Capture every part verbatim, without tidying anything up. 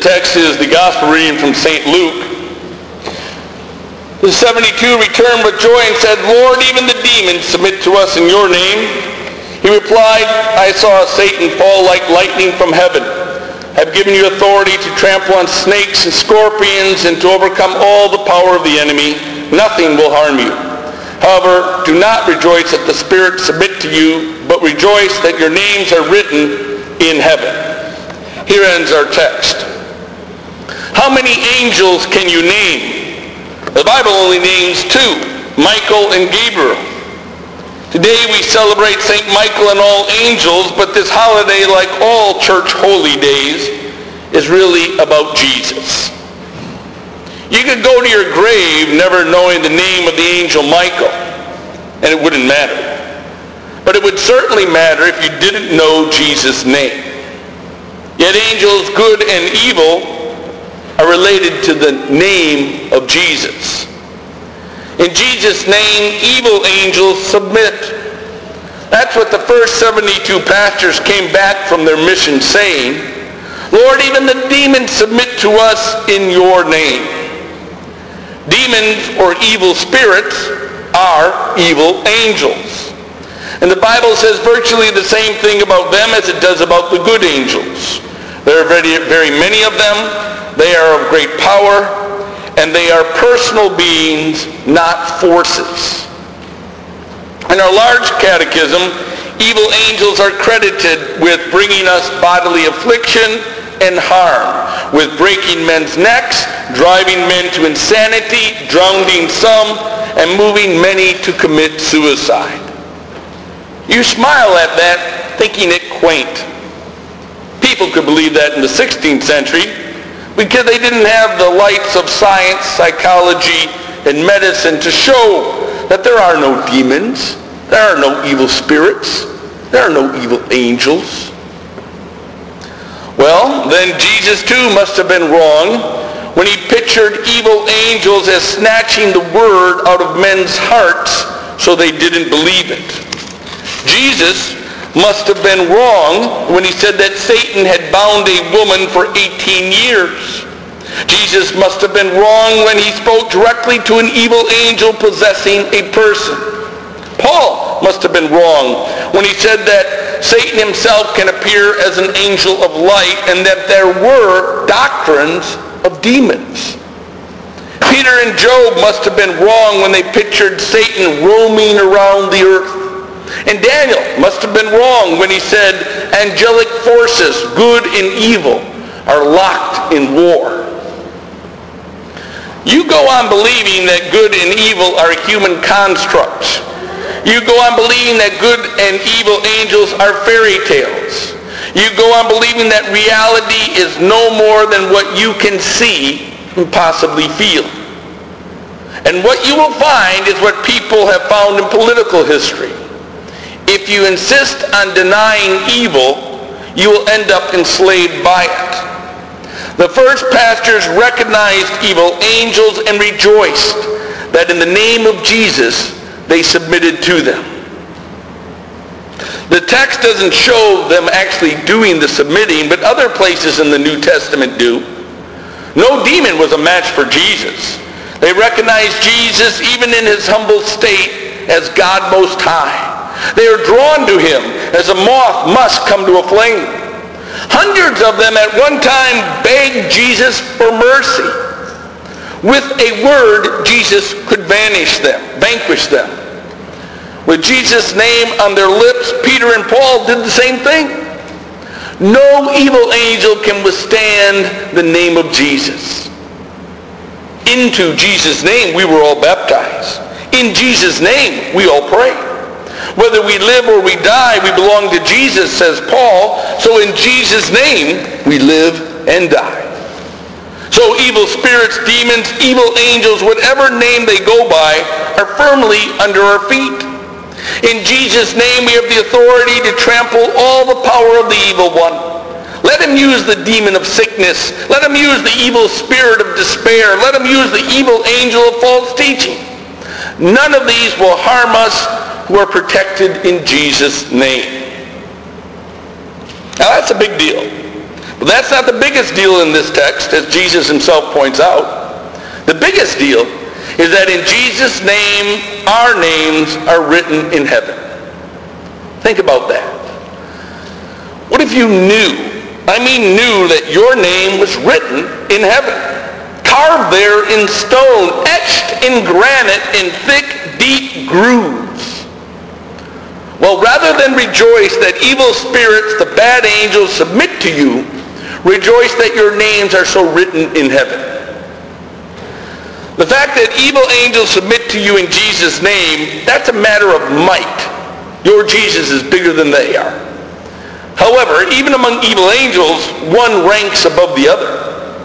text is the gospel reading from Saint Luke. The seventy-two returned with joy and said, "Lord, even the demons submit to us in your name." He replied, "I saw Satan fall like lightning from heaven. I have given you authority to trample on snakes and scorpions and to overcome all the power of the enemy. Nothing will harm you. However, do not rejoice that the spirits submit to you, but rejoice that your names are written in heaven." Here ends our text. How many angels can you name? The Bible only names two, Michael and Gabriel. Today we celebrate Saint Michael and all angels, but this holiday, like all church holy days, is really about Jesus. You could go to your grave never knowing the name of the angel Michael, and it wouldn't matter. But it would certainly matter if you didn't know Jesus' name. Yet angels, good and evil, are related to the name of Jesus. In Jesus' name, evil angels submit. That's what the first seventy-two pastors came back from their mission saying, "Lord, even the demons submit to us in your name." Demons, or evil spirits, are evil angels. And the Bible says virtually the same thing about them as it does about the good angels. There are very, very many of them. They are of great power, and they are personal beings, not forces. In our large catechism, evil angels are credited with bringing us bodily affliction and harm, with breaking men's necks, driving men to insanity, drowning some, and moving many to commit suicide. You smile at that, thinking it quaint. People could believe that in the sixteenth century, because they didn't have the lights of science, psychology, and medicine to show that there are no demons, there are no evil spirits, there are no evil angels. Well, then Jesus too must have been wrong when he pictured evil angels as snatching the word out of men's hearts so they didn't believe it. Jesus must have been wrong when he said that Satan had bound a woman for eighteen years. Jesus must have been wrong when he spoke directly to an evil angel possessing a person. Paul must have been wrong when he said that Satan himself can appear as an angel of light and that there were doctrines of demons. Peter and Job must have been wrong when they pictured Satan roaming around the earth. And Daniel must have been wrong when he said angelic forces, good and evil, are locked in war. You go on believing that good and evil are human constructs. You go on believing that good and evil angels are fairy tales. You go on believing that reality is no more than what you can see and possibly feel. And what you will find is what people have found in political history. If you insist on denying evil, you will end up enslaved by it. The first pastors recognized evil angels and rejoiced that in the name of Jesus, they submitted to them. The text doesn't show them actually doing the submitting, but other places in the New Testament do. No demon was a match for Jesus. They recognized Jesus even in his humble state as God Most High. They are drawn to him as a moth must come to a flame. Hundreds of them at one time begged Jesus for mercy. With a word, Jesus could vanish them, vanquish them. With Jesus' name on their lips, Peter and Paul did the same thing. No evil angel can withstand the name of Jesus. Into Jesus' name we were all baptized. In Jesus' name we all pray. Whether we live or we die, we belong to Jesus, says Paul. So in Jesus' name, we live and die. So evil spirits, demons, evil angels, whatever name they go by, are firmly under our feet. In Jesus' name, we have the authority to trample all the power of the evil one. Let him use the demon of sickness. Let him use the evil spirit of despair. Let him use the evil angel of false teaching. None of these will harm us who are protected in Jesus' name. Now that's a big deal. But that's not the biggest deal in this text, as Jesus himself points out. The biggest deal is that in Jesus' name, our names are written in heaven. Think about that. What if you knew, I mean knew, that your name was written in heaven, carved there in stone, etched in granite in thick, deep grooves? Well, rather than rejoice that evil spirits, the bad angels, submit to you, rejoice that your names are so written in heaven. The fact that evil angels submit to you in Jesus' name, that's a matter of might. Your Jesus is bigger than they are. However, even among evil angels, one ranks above the other.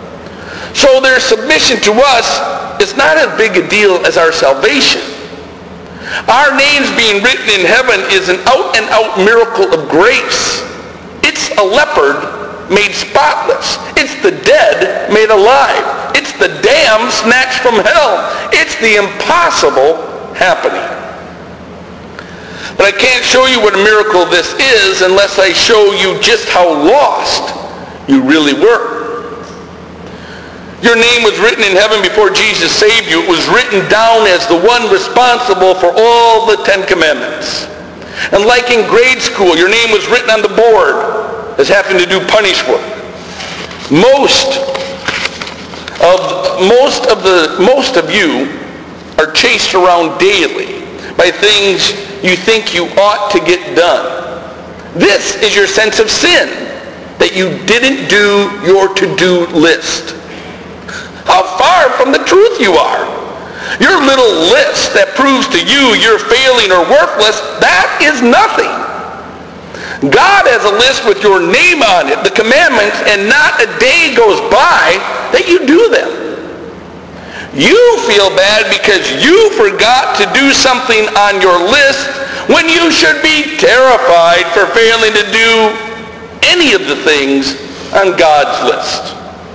So their submission to us is not as big a deal as our salvation. Our names being written in heaven is an out-and-out miracle of grace. It's a leopard made spotless. It's the dead made alive. It's the damned snatched from hell. It's the impossible happening. But I can't show you what a miracle this is unless I show you just how lost you really were. Your name was written in heaven before Jesus saved you. It was written down as the one responsible for all the Ten Commandments. And like in grade school, your name was written on the board as having to do punish work. Most of most of the most of you are chased around daily by things you think you ought to get done. This is your sense of sin, that you didn't do your to-do list. How far from the truth you are. Your little list that proves to you you're failing or worthless, that is nothing. God has a list with your name on it, the commandments, and not a day goes by that you do them. You feel bad because you forgot to do something on your list when you should be terrified for failing to do any of the things on God's list.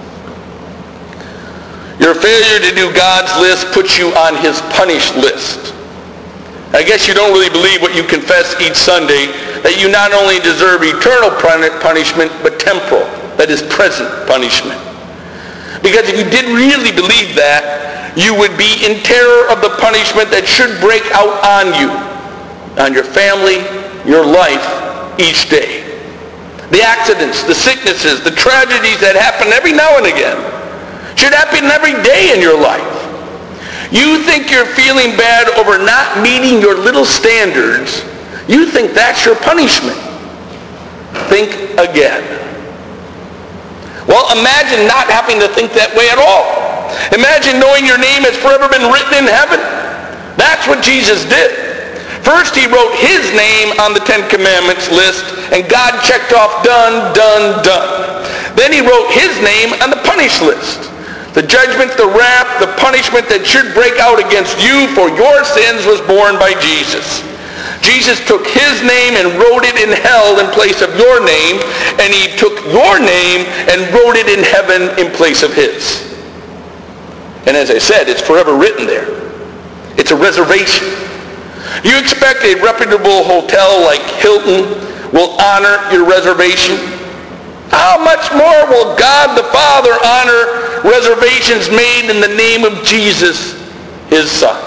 Your failure to do God's list puts you on his punished list. I guess you don't really believe what you confess each Sunday, that you not only deserve eternal punishment, but temporal, that is present punishment. Because if you did really believe that, you would be in terror of the punishment that should break out on you, on your family, your life, each day. The accidents, the sicknesses, the tragedies that happen every now and again should happen every day in your life. You think you're feeling bad over not meeting your little standards. You think that's your punishment. Think again. Well, imagine not having to think that way at all. Imagine knowing your name has forever been written in heaven. That's what Jesus did. First, he wrote his name on the Ten Commandments list, and God checked off done, done, done. Then he wrote his name on the punished list. The judgment, the wrath, the punishment that should break out against you for your sins was borne by Jesus. Jesus took his name and wrote it in hell in place of your name, and he took your name and wrote it in heaven in place of his. And as I said, it's forever written there. It's a reservation. You expect a reputable hotel like Hilton will honor your reservation? How much more will God the Father honor reservations made in the name of Jesus, his Son?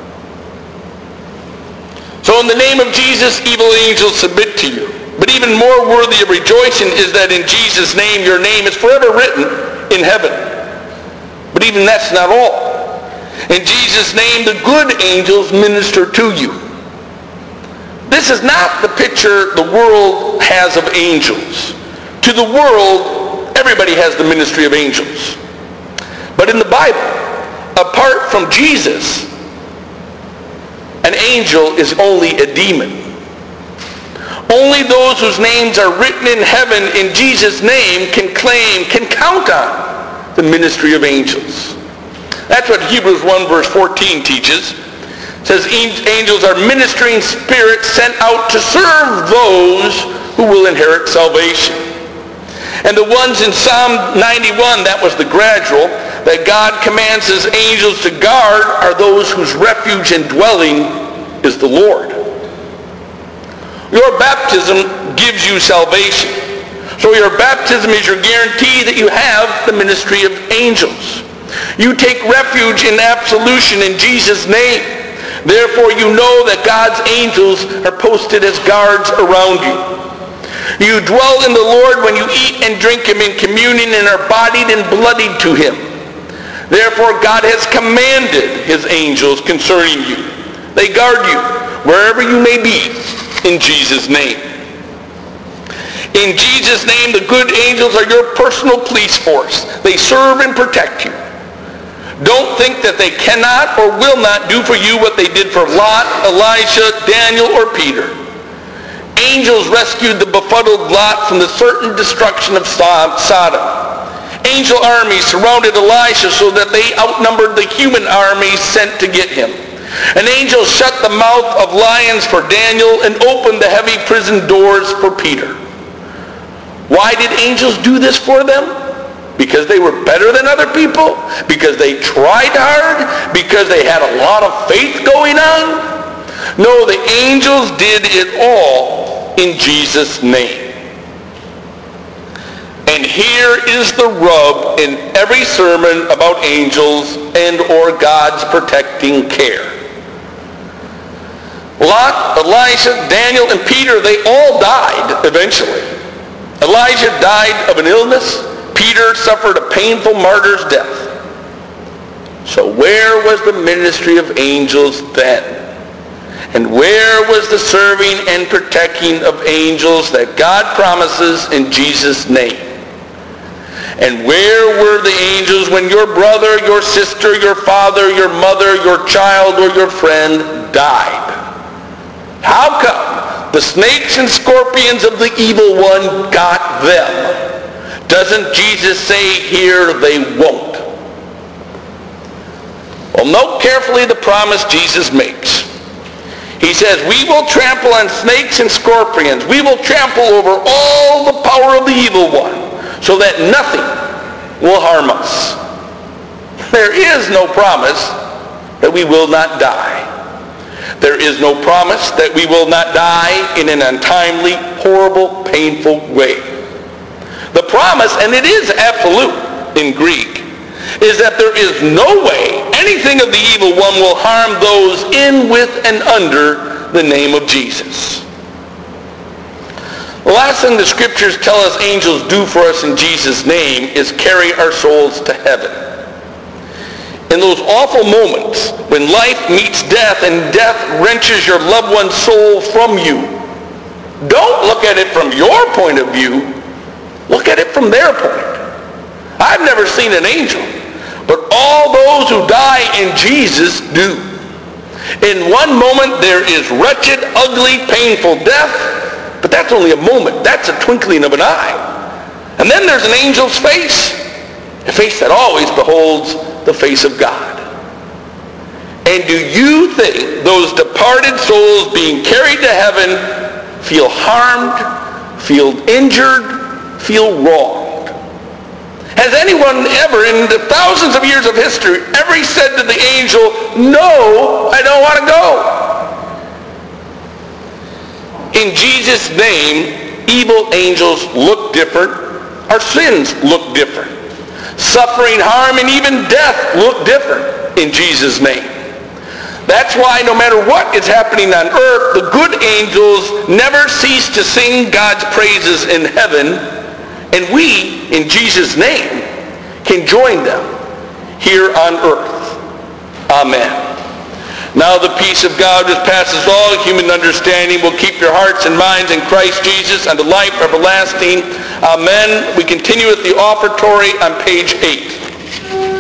So in the name of Jesus, evil angels submit to you. But even more worthy of rejoicing is that in Jesus' name, your name is forever written in heaven. But even that's not all. In Jesus' name, the good angels minister to you. This is not the picture the world has of angels. To the world, everybody has the ministry of angels. But in the Bible, apart from Jesus, an angel is only a demon. Only those whose names are written in heaven in Jesus' name can claim, can count on the ministry of angels. That's what Hebrews one verse fourteen teaches. It says angels are ministering spirits sent out to serve those who will inherit salvation. And the ones in Psalm ninety-one, that was the gradual, that God commands his angels to guard are those whose refuge and dwelling is the Lord. Your baptism gives you salvation. So your baptism is your guarantee that you have the ministry of angels. You take refuge in absolution in Jesus' name. Therefore you know that God's angels are posted as guards around you. You dwell in the Lord when you eat and drink him in communion and are bodied and bloodied to him. Therefore God has commanded his angels concerning you. They guard you wherever you may be in Jesus' name. In Jesus' name, the good angels are your personal police force. They serve and protect you. Don't think that they cannot or will not do for you what they did for Lot, Elijah, Daniel, or Peter. Angels rescued the befuddled Lot from the certain destruction of Sodom. Angel armies surrounded Elisha so that they outnumbered the human armies sent to get him. An angel shut the mouth of lions for Daniel and opened the heavy prison doors for Peter. Why did angels do this for them? Because they were better than other people? Because they tried hard? Because they had a lot of faith going on? No, the angels did it all in Jesus' name. And here is the rub in every sermon about angels and or God's protecting care. Lot, Elijah, Daniel, and Peter, they all died eventually. Elijah died of an illness. Peter suffered a painful martyr's death. So where was the ministry of angels then? And where was the serving and protecting of angels that God promises in Jesus' name? And where were the angels when your brother, your sister, your father, your mother, your child, or your friend died? How come the snakes and scorpions of the evil one got them? Doesn't Jesus say here they won't? Well, note carefully the promise Jesus makes. He says, we will trample on snakes and scorpions. We will trample over all the power of the evil one, so that nothing will harm us. There is no promise that we will not die. There is no promise that we will not die in an untimely, horrible, painful way. The promise, and it is absolute in Greek, is that there is no way anything of the evil one will harm those in, with, and under the name of Jesus. The last thing the scriptures tell us angels do for us in Jesus' name is carry our souls to heaven. In those awful moments when life meets death and death wrenches your loved one's soul from you, don't look at it from your point of view. Look at it from their point. I've never seen an angel, but all those who die in Jesus do. In one moment there is wretched, ugly, painful death, but that's only a moment. That's a twinkling of an eye. And then there's an angel's face, a face that always beholds the face of God. And do you think those departed souls being carried to heaven feel harmed, feel injured, feel wronged? Has anyone ever in the thousands of years of history ever said to the angel, no, I don't want to go? In Jesus' name, evil angels look different. Our sins look different. Suffering, harm, and even death look different in Jesus' name. That's why no matter what is happening on earth, the good angels never cease to sing God's praises in heaven, and we, in Jesus' name, can join them here on earth. Amen. Now the peace of God which passes all human understanding will keep your hearts and minds in Christ Jesus unto life everlasting. Amen. We continue with the offertory on page eight.